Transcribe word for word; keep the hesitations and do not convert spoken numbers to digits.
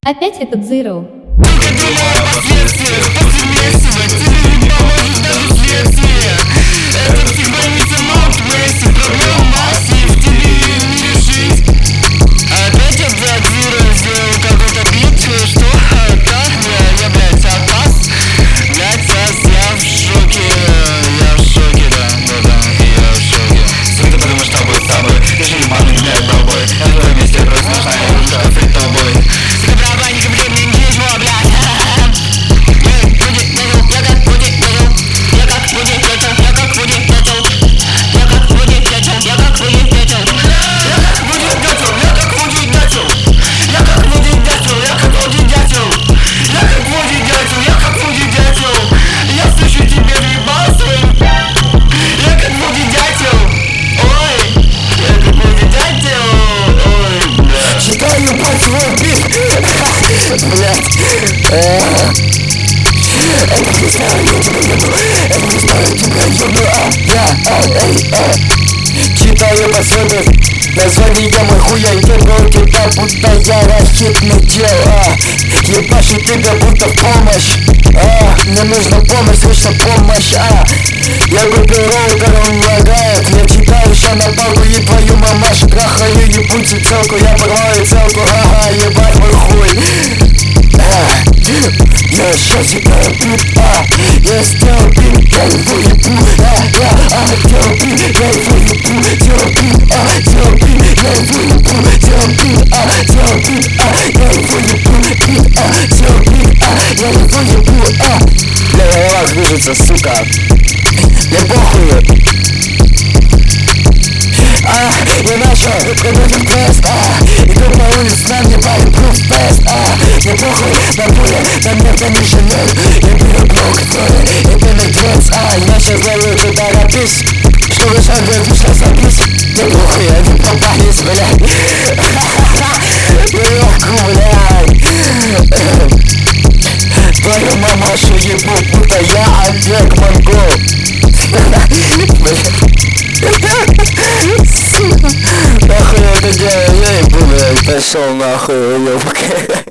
Опять этот Zero. Только думаю о последствиях после месива. Тебе не поможет даже следствие. Это психбольница Норд-Весте. Проблема массы, в тебе ее не решить. Опять этот Zero сделал какой-то бит. Что это? Я, я, блядь, опас. Блядь, сас, я в шоке. Я в шоке, да, да, да, я в шоке. Сука, ты подумаешь, что будет с тобой. Ты же не мамы, не блядь, бобой. На твоем месте просто нужна игрушка перед тобой. Сука, барабанника, блядь, мне не ничего, блядь. Блять, это не знаю, я тебя еду, это не знаю, тебя еду, а, я, а, эй, а. Читаю пособие, название мой хуя, ебал тебя, будто я ракетный дел, а. Ебашу тебя, будто помощь, а. Мне нужна помощь, слышно помощь, а. Я купил роутер, он лагает. Я читаю еще на палку и твою мамашу трахаю ебучую телку. Я порваю целку, ага, ебать мой хуй. Я еще тебя бит, а. Я сделал бит, я его ебу, а, я, а, делал бит, я его ебу, делал бит, а, делал бит, я его ебу, делал бит, а, делал бит, а, я его ебу, бит, а, делал бит, а, я его ебу, а. Бля, голова движется, сука. Мне похуй. А, я начал проводить квест, а. Иду по улице, на мне парень пруф фест, а. Мне похуй, на пуля, на мне кто не жалеет. Я беру блок, который, я беру квест, а. Я сейчас делаю туда рапис, чтобы сам выпустил запись. Мне похуй, я не попались, блядь. Легко, блядь. Твою мамашу ебу, будто я Олег Монгол. Нахуй я это делаю, я ебу, блядь, пошел нахуй, уёбок.